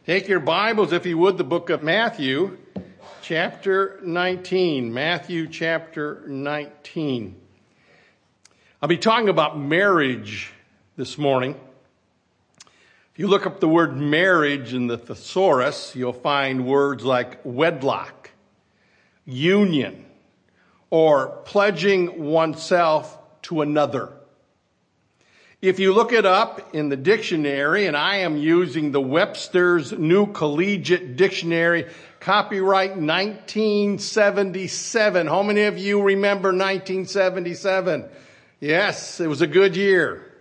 Take your Bibles, if you would, the book of Matthew, chapter 19. Matthew chapter 19. I'll be talking about marriage this morning. If you look up the word marriage in the thesaurus, you'll find words like wedlock, union, or pledging oneself to another. If you look it up in the dictionary, and I am using the Webster's New Collegiate Dictionary, copyright 1977. How many of you remember 1977? Yes, it was a good year.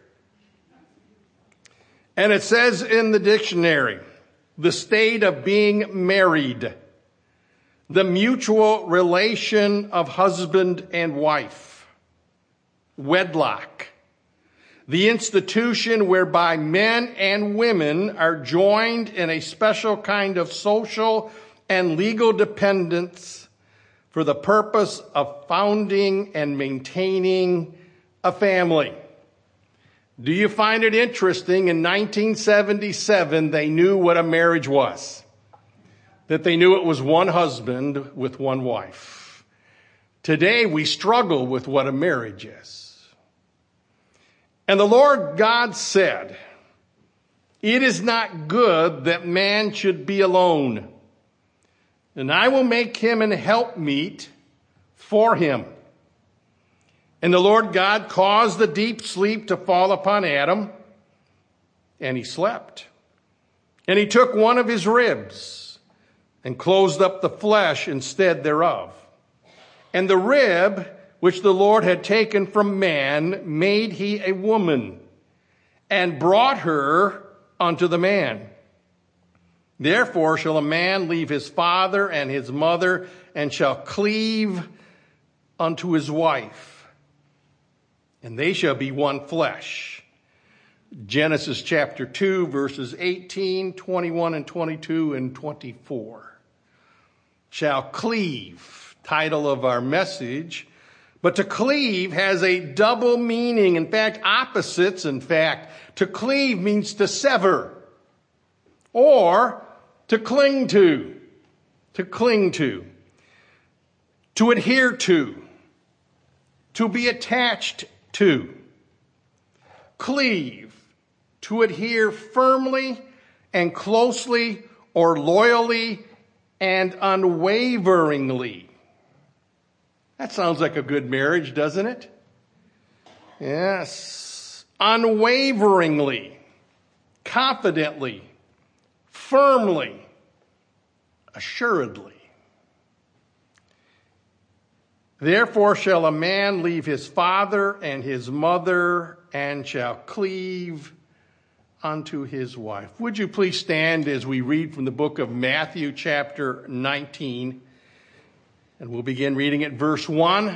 And it says in the dictionary, the state of being married, the mutual relation of husband and wife, wedlock, the institution whereby men and women are joined in a special kind of social and legal dependence for the purpose of founding and maintaining a family. Do you find it interesting? In 1977, they knew what a marriage was. That they knew it was one husband with one wife. Today, we struggle with what a marriage is. And the Lord God said, "It is not good that man should be alone. And I will make him an helpmeet for him." And the Lord God caused the deep sleep to fall upon Adam, and he slept. And he took one of his ribs and closed up the flesh instead thereof. And the rib which the Lord had taken from man made he a woman, and brought her unto the man. Therefore shall a man leave his father and his mother, and shall cleave unto his wife, and they shall be one flesh. Genesis chapter 2, verses 18, 21, and 22, and 24. Shall cleave, title of our message. But to cleave has a double meaning. In fact, opposites. In fact, to cleave means to sever or to cling to adhere to be attached to. Cleave, to adhere firmly and closely or loyally and unwaveringly. That sounds like a good marriage, doesn't it? Yes. Unwaveringly, confidently, firmly, assuredly. Therefore shall a man leave his father and his mother, and shall cleave unto his wife. Would you please stand as we read from the book of Matthew chapter 19. And we'll begin reading at verse 1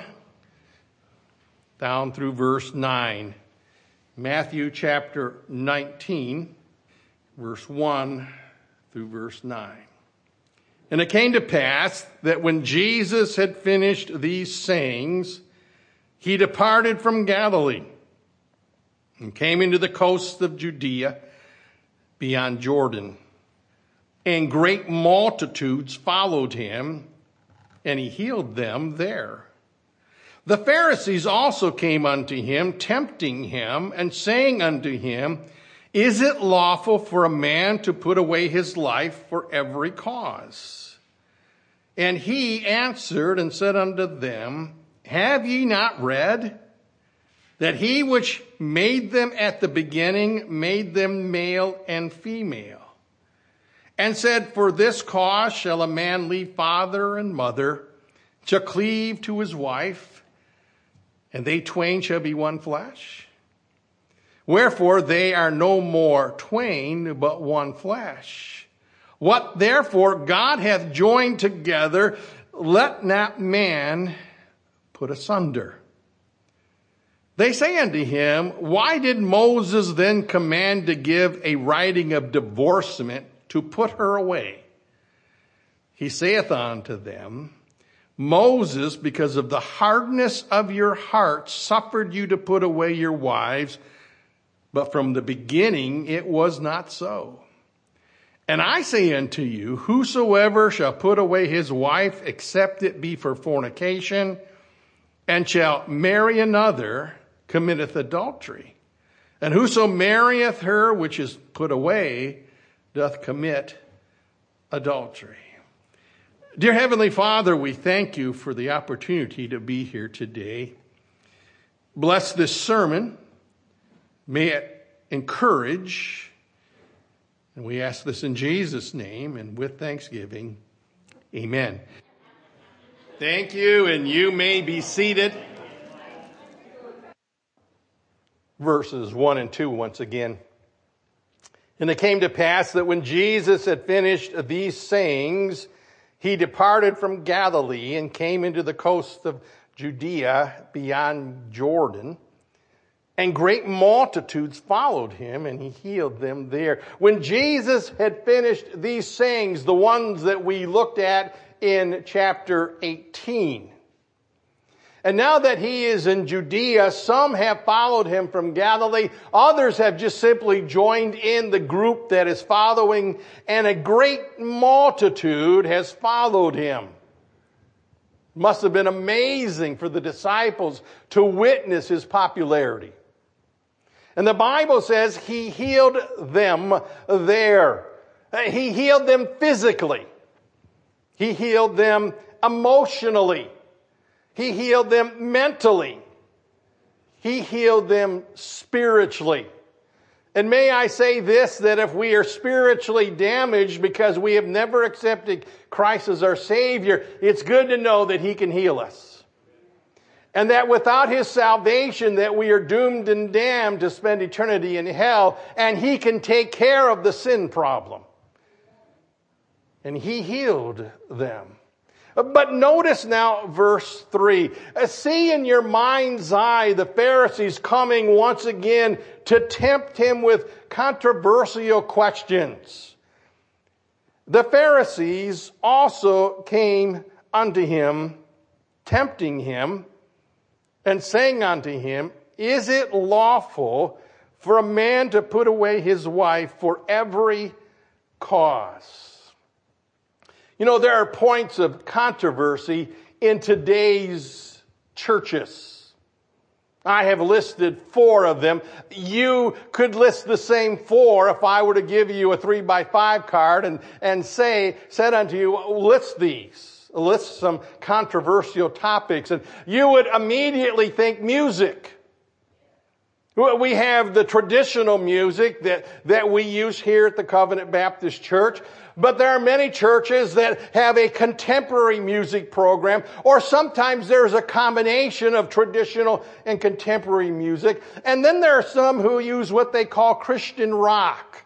down through verse 9. Matthew chapter 19, verse 1 through verse 9. And it came to pass that when Jesus had finished these sayings, he departed from Galilee and came into the coasts of Judea beyond Jordan. And great multitudes followed him, and he healed them there. The Pharisees also came unto him, tempting him, and saying unto him, "Is it lawful for a man to put away his life for every cause?" And he answered and said unto them, "Have ye not read that he which made them at the beginning made them male and female? And said, for this cause shall a man leave father and mother, shall cleave to his wife, and they twain shall be one flesh. Wherefore they are no more twain, but one flesh. What therefore God hath joined together, let not man put asunder." They say unto him, "Why did Moses then command to give a writing of divorcement to put her away?" He saith unto them, "Moses, because of the hardness of your hearts, suffered you to put away your wives, but from the beginning it was not so. And I say unto you, whosoever shall put away his wife, except it be for fornication, and shall marry another, committeth adultery. And whoso marrieth her which is put away, doth commit adultery. Dear Heavenly Father, we thank you for the opportunity to be here today. Bless this sermon. May it encourage. And we ask this in Jesus' name and with thanksgiving. Amen. Thank you, and you may be seated. Verses 1 and 2 once again. And it came to pass that when Jesus had finished these sayings, he departed from Galilee and came into the coast of Judea beyond Jordan. And great multitudes followed him, and he healed them there. When Jesus had finished these sayings, the ones that we looked at in chapter 18. And now that he is in Judea, some have followed him from Galilee. Others have just simply joined in the group that is following, and a great multitude has followed him. It must have been amazing for the disciples to witness his popularity. And the Bible says he healed them there. He healed them physically. He healed them emotionally. He healed them mentally. He healed them spiritually. And may I say this, that if we are spiritually damaged because we have never accepted Christ as our Savior, it's good to know that He can heal us. And that without His salvation, that we are doomed and damned to spend eternity in hell, and He can take care of the sin problem. And He healed them. But notice now verse 3. See in your mind's eye the Pharisees coming once again to tempt him with controversial questions. The Pharisees also came unto him, tempting him, and saying unto him, is it lawful for a man to put away his wife for every cause? You know, there are points of controversy in today's churches. I have listed 4 of them. You could list the same 4 if I were to give you a 3x5 card and said unto you, list these. List some controversial topics. And you would immediately think music. We have the traditional music that we use here at the Covenant Baptist Church. But there are many churches that have a contemporary music program, or sometimes there's a combination of traditional and contemporary music. And then there are some who use what they call Christian rock.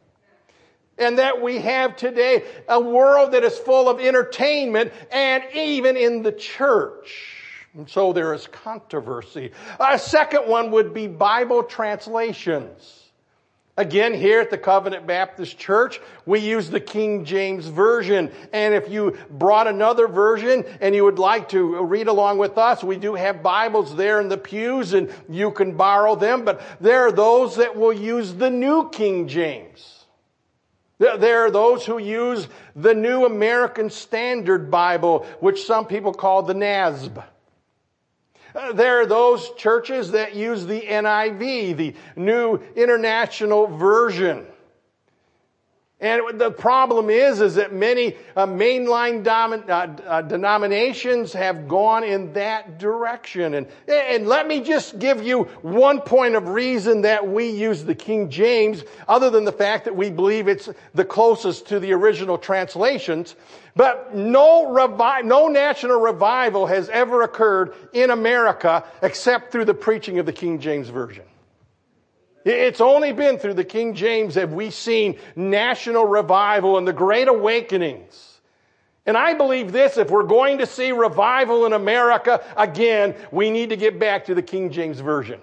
And that we have today a world that is full of entertainment, and even in the church. And so there is controversy. A second one would be Bible translations. Again, here at the Covenant Baptist Church, we use the King James Version. And if you brought another version and you would like to read along with us, we do have Bibles there in the pews and you can borrow them. But there are those that will use the New King James. There are those who use the New American Standard Bible, which some people call the NASB. There are those churches that use the NIV, the New International Version. And the problem is that many mainline denominations have gone in that direction. And let me just give you one point of reason that we use the King James, other than the fact that we believe it's the closest to the original translations. But no national revival has ever occurred in America except through the preaching of the King James Version. It's only been through the King James that we've seen national revival and the great awakenings. And I believe this, if we're going to see revival in America, again, we need to get back to the King James Version.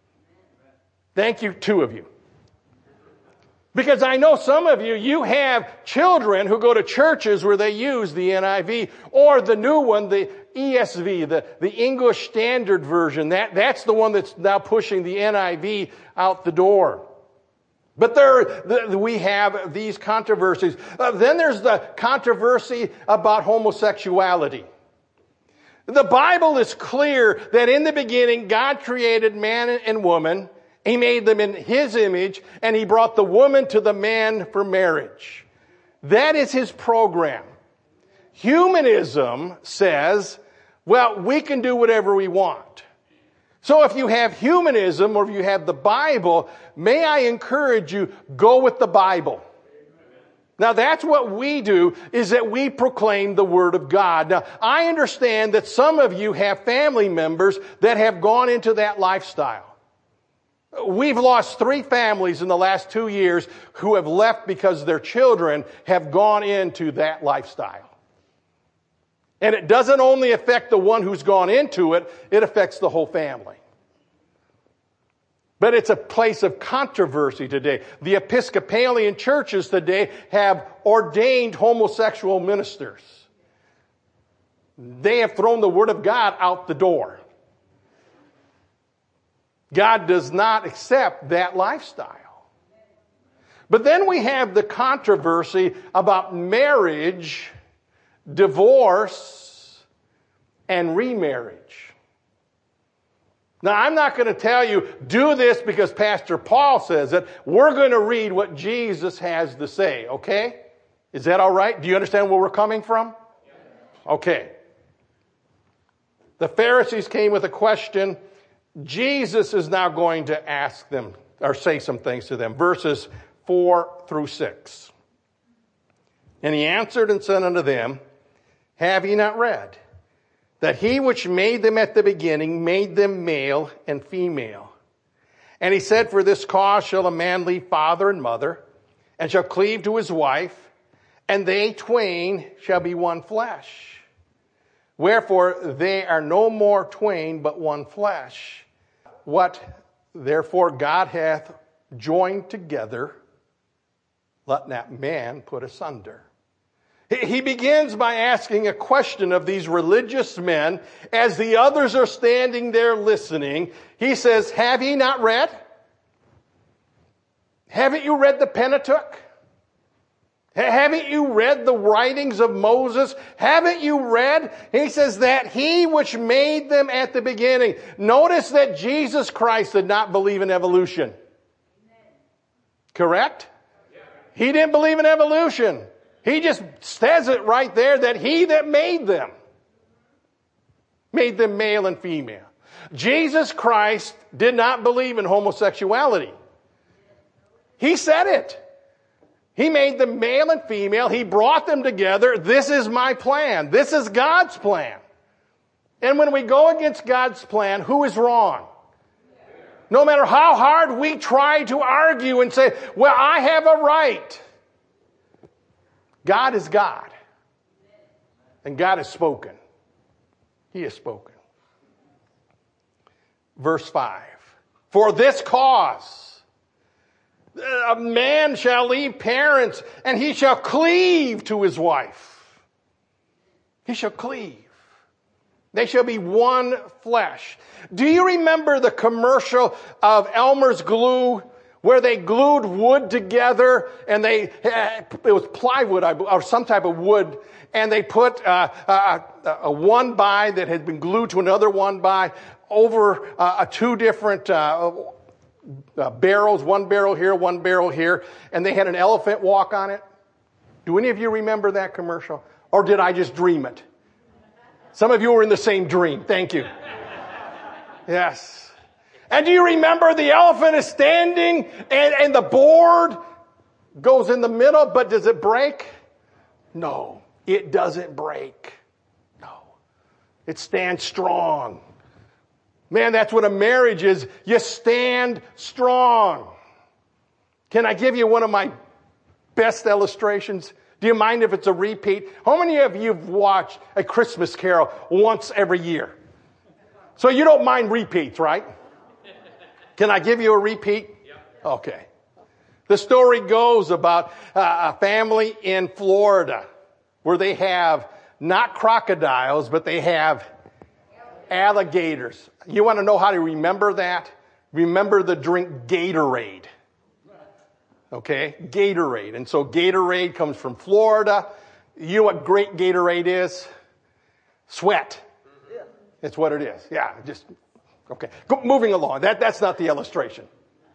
Thank you, 2 of you. Because I know some of you have children who go to churches where they use the NIV or the new one, the ESV, the English Standard Version. That's the one that's now pushing the NIV out the door. But we have these controversies. Then there's the controversy about homosexuality. The Bible is clear that in the beginning, God created man and woman. He made them in His image, and He brought the woman to the man for marriage. That is His program. Humanism says, well, we can do whatever we want. So if you have humanism or if you have the Bible, may I encourage you, go with the Bible. Now that's what we do, is that we proclaim the Word of God. Now I understand that some of you have family members that have gone into that lifestyle. We've lost 3 families in the last 2 years who have left because their children have gone into that lifestyle. And it doesn't only affect the one who's gone into it, it affects the whole family. But it's a place of controversy today. The Episcopalian churches today have ordained homosexual ministers. They have thrown the Word of God out the door. God does not accept that lifestyle. But then we have the controversy about marriage, divorce, and remarriage. Now, I'm not going to tell you, do this because Pastor Paul says it. We're going to read what Jesus has to say, okay? Is that all right? Do you understand where we're coming from? Okay. The Pharisees came with a question. Jesus is now going to ask them, or say some things to them. Verses 4-6. And he answered and said unto them, have ye not read that He which made them at the beginning made them male and female? And he said, for this cause shall a man leave father and mother, and shall cleave to his wife, and they twain shall be one flesh. Wherefore they are no more twain, but one flesh. What therefore God hath joined together, let not man put asunder. He begins by asking a question of these religious men as the others are standing there listening. He says, have ye not read? Haven't you read the Pentateuch? Haven't you read the writings of Moses? Haven't you read? He says that He which made them at the beginning. Notice that Jesus Christ did not believe in evolution. Correct? He didn't believe in evolution. He just says it right there that He that made them male and female. Jesus Christ did not believe in homosexuality. He said it. He made them male and female. He brought them together. This is my plan. This is God's plan. And when we go against God's plan, who is wrong? No matter how hard we try to argue and say, well, I have a right. God is God. And God has spoken. He has spoken. Verse 5. For this cause, a man shall leave parents, and he shall cleave to his wife. He shall cleave. They shall be one flesh. Do you remember the commercial of Elmer's Glue, where they glued wood together, and it was plywood or some type of wood, and they put a one by that had been glued to another one by over 2 different barrels, one barrel here, and they had an elephant walk on it? Do any of you remember that commercial? Or did I just dream it? Some of you were in the same dream. Thank you. Yes. And do you remember the elephant is standing and the board goes in the middle, but does it break? No, it doesn't break. No. It stands strong. Man, that's what a marriage is. You stand strong. Can I give you one of my best illustrations? Do you mind if it's a repeat? How many of you have watched A Christmas Carol once every year? So you don't mind repeats, right? Can I give you a repeat? Okay. The story goes about a family in Florida where they have not crocodiles, but they have alligators. You want to know how to remember that? Remember the drink Gatorade. Okay, Gatorade. And so Gatorade comes from Florida. You know what great Gatorade is? Sweat. It's what it is. Yeah, just, okay. Moving along. That's not the illustration.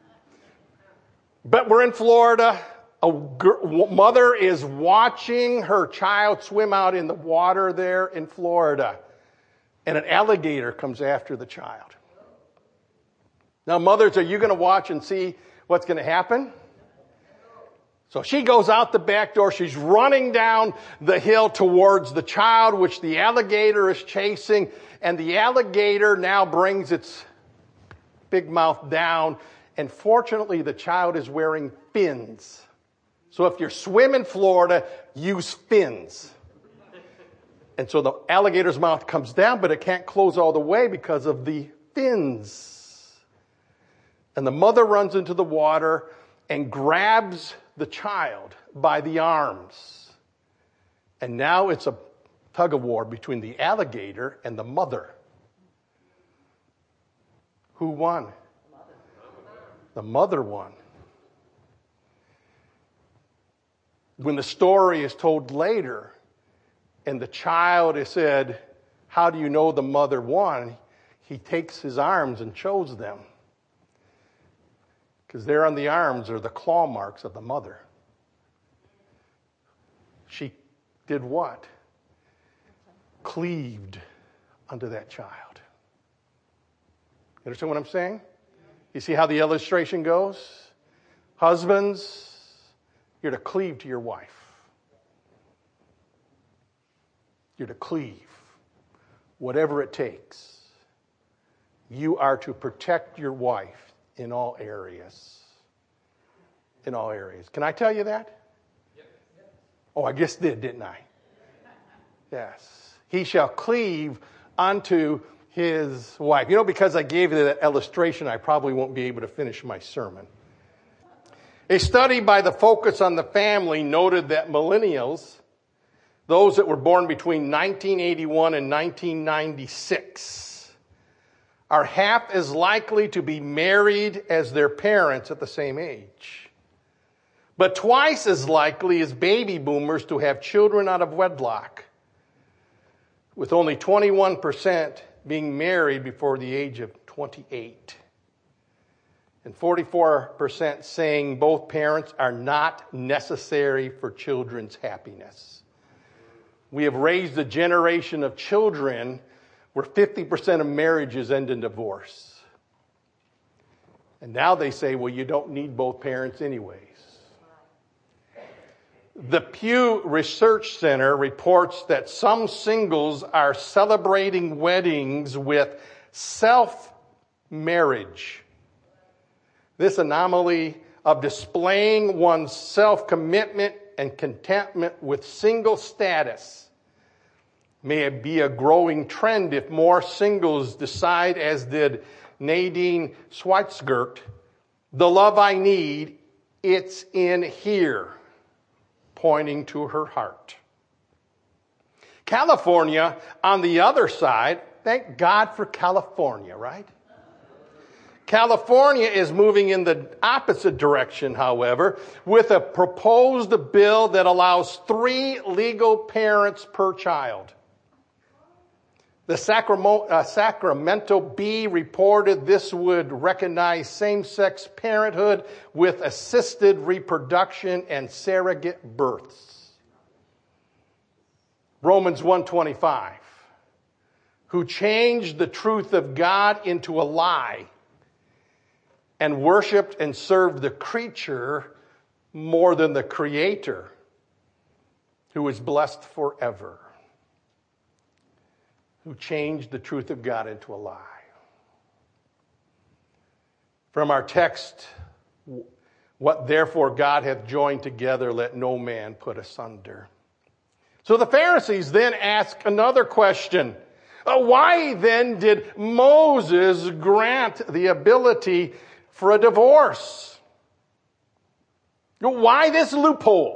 But we're in Florida. A mother is watching her child swim out in the water there in Florida. And an alligator comes after the child. Now, mothers, are you going to watch and see what's going to happen? So she goes out the back door. She's running down the hill towards the child, which the alligator is chasing. And the alligator now brings its big mouth down. And fortunately, the child is wearing fins. So if you're swimming Florida, use fins. And so the alligator's mouth comes down, but it can't close all the way because of the fins. And the mother runs into the water and grabs the child by the arms. And now it's a tug of war between the alligator and the mother. Who won? The mother won. When the story is told later and the child is said, how do you know the mother won? He takes his arms and shows them. Because there on the arms are the claw marks of the mother. She did what? Cleaved unto that child. You understand what I'm saying? You see how the illustration goes? Husbands, you're to cleave to your wife. You're to cleave. Whatever it takes. You are to protect your wife in all areas. In all areas. Can I tell you that? Oh, I just didn't I? Yes. He shall cleave unto his wife. You know, because I gave you that illustration, I probably won't be able to finish my sermon. A study by the Focus on the Family noted that millennials, those that were born between 1981 and 1996, are half as likely to be married as their parents at the same age, but twice as likely as baby boomers to have children out of wedlock, with only 21% being married before the age of 28. And 44% saying both parents are not necessary for children's happiness. We have raised a generation of children where 50% of marriages end in divorce. And now they say, well, you don't need both parents anyways. The Pew Research Center reports that some singles are celebrating weddings with self-marriage. This anomaly of displaying one's self-commitment and contentment with single status may be a growing trend if more singles decide, as did Nadine Schweitzer, the love I need, it's in here, pointing to her heart. California, on the other side, thank God for California, right? California is moving in the opposite direction, however, with a proposed bill that allows 3 legal parents per child. The Sacramento Bee reported this would recognize same-sex parenthood with assisted reproduction and surrogate births. Romans 1:25, who changed the truth of God into a lie and worshiped and served the creature more than the Creator, who is blessed forever. Who changed the truth of God into a lie. From our text, what therefore God hath joined together, let no man put asunder. So the Pharisees then ask another question. Why then did Moses grant the ability for a divorce? Why this loophole?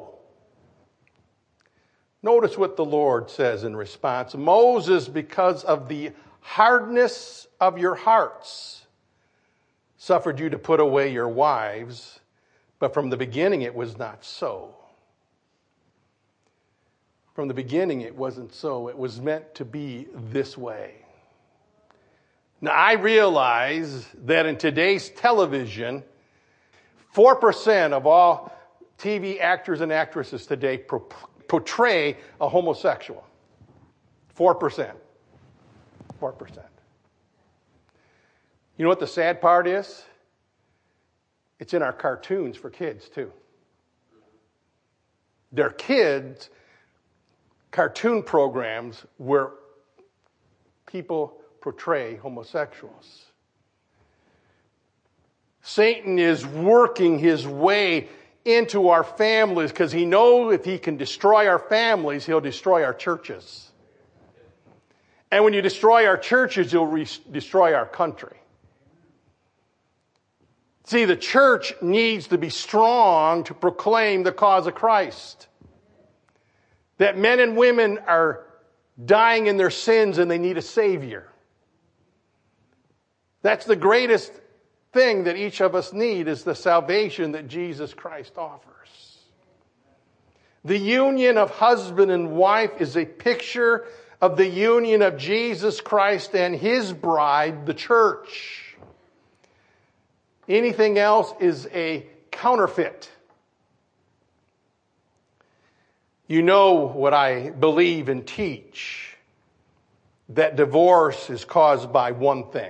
Notice what the Lord says in response. Moses, because of the hardness of your hearts, suffered you to put away your wives, But from the beginning, it was not so. From the beginning, it wasn't so. It was meant to be this way. Now, I realize that in today's television, 4% of all TV actors and actresses today portray a homosexual. 4%. 4%. You know what the sad part is? It's in our cartoons for kids, too. They're kids' cartoon programs where people portray homosexuals. Satan is working his way into our families because he knows if he can destroy our families, he'll destroy our churches. And when you destroy our churches, you'll destroy our country. See, the church needs to be strong to proclaim the cause of Christ. That men and women are dying in their sins and they need a Savior. That's the greatest thing that each of us need, is the salvation that Jesus Christ offers. The union of husband and wife is a picture of the union of Jesus Christ and his bride, the church. Anything else is a counterfeit. You know what I believe and teach, that divorce is caused by one thing: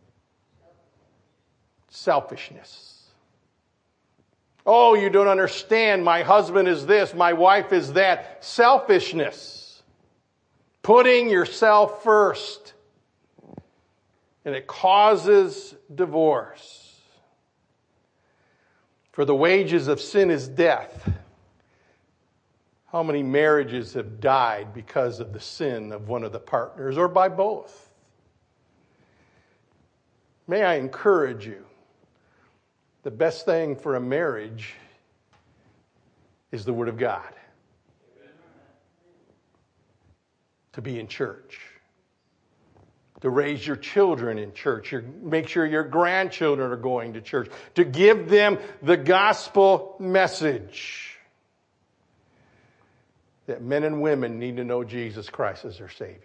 selfishness. Oh, you don't understand. My husband is this, my wife is that. Selfishness. Putting yourself first. And it causes divorce. For the wages of sin is death. How many marriages have died because of the sin of one of the partners or by both? May I encourage you, the best thing for a marriage is the Word of God. To be in church. To raise your children in church. Make sure your grandchildren are going to church. To give them the gospel message. That men and women need to know Jesus Christ as their Savior.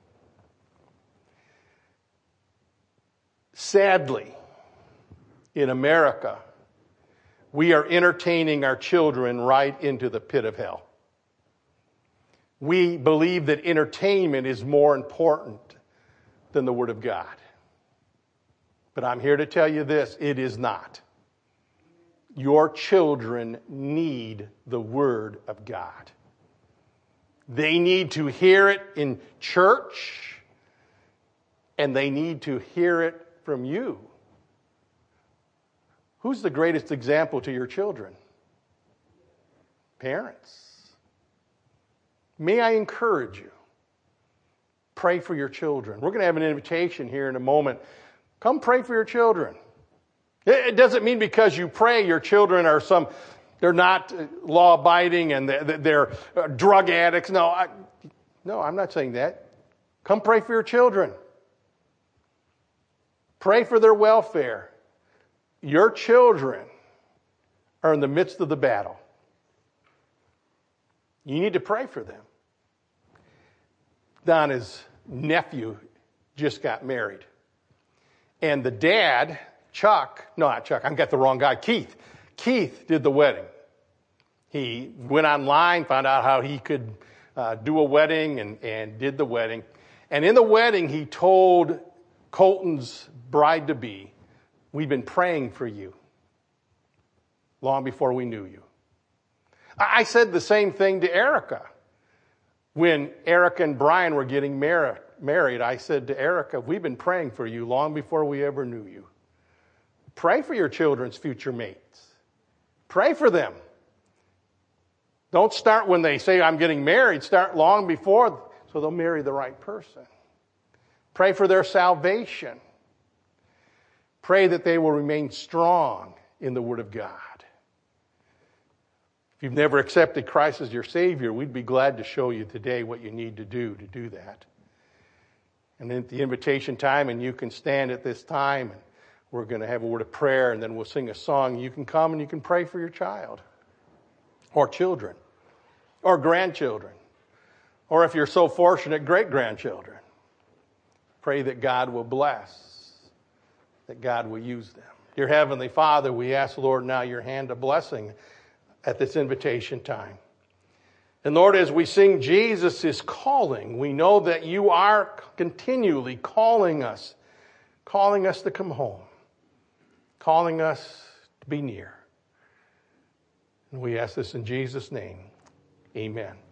Sadly, in America, we are entertaining our children right into the pit of hell. We believe that entertainment is more important than the Word of God. But I'm here to tell you this, it is not. Your children need the Word of God. They need to hear it in church, and they need to hear it from you. Who's the greatest example to your children? Parents. May I encourage you, pray for your children. We're going to have an invitation here in a moment. Come pray for your children. It doesn't mean because you pray your children are they're not law-abiding and they're drug addicts. No, I'm not saying that. Come pray for your children. Pray for their welfare. Your children are in the midst of the battle. You need to pray for them. Donna's nephew just got married. And the dad, I've got the wrong guy, Keith did the wedding. He went online, found out how he could do a wedding and did the wedding. And in the wedding, he told Colton's bride-to-be, "We've been praying for you long before we knew you." I said the same thing to Erica. When Erica and Brian were getting married, I said to Erica, "We've been praying for you long before we ever knew you." Pray for your children's future mates. Pray for them. Don't start when they say, "I'm getting married." Start long before so they'll marry the right person. Pray for their salvation. Pray that they will remain strong in the Word of God. If you've never accepted Christ as your Savior, we'd be glad to show you today what you need to do that. And then at the invitation time, and you can stand at this time, and We're going to have a word of prayer, and then we'll sing a song. You can come and you can pray for your child or children or grandchildren, or if you're so fortunate, great-grandchildren. Pray that God will bless, that God will use them. Dear Heavenly Father, we ask, Lord, now your hand of blessing at this invitation time. And Lord, as we sing Jesus is calling, we know that you are continually calling us to come home, calling us to be near. And we ask this in Jesus' name. Amen.